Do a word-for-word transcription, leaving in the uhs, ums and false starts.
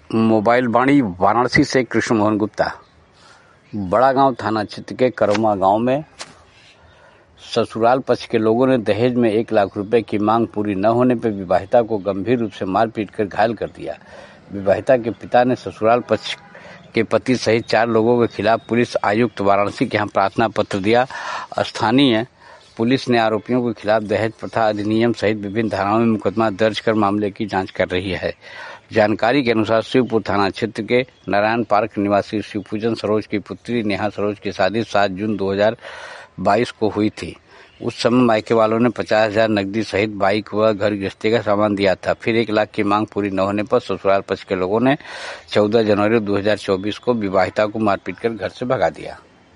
Mobile वाणी वाराणसी से कृष्ण मोहन गुप्ता। बड़ा गांव थाना क्षेत्र के करमा गांव में ससुराल पक्ष के लोगों ने दहेज में एक लाख रुपए की मांग पूरी न होने पर विवाहिता को गंभीर रूप से मारपीट कर घायल कर दिया। विवाहिता के पिता ने ससुराल पक्ष के पति सहित चार लोगों के खिलाफ पुलिस आयुक्त वाराणसी के यहाँ प्रार्थना पत्र दिया। स्थानीय पुलिस ने आरोपियों के खिलाफ दहेज प्रथा अधिनियम सहित विभिन्न धाराओं में मुकदमा दर्ज कर मामले की जांच कर रही है। जानकारी के अनुसार शिवपुर थाना क्षेत्र के नारायण पार्क निवासी शिवपूजन सरोज की पुत्री नेहा सरोज की शादी सात जून दो हज़ार बाईस को हुई थी। उस समय मायके वालों ने पचास हजार नकदी सहित बाइक व घर गृहस्थी का सामान दिया था। फिर एक लाख की मांग पूरी न होने पर ससुराल पक्ष के लोगों ने चौदह जनवरी दो हज़ार चौबीस को विवाहिता को मारपीट कर घर से भगा दिया।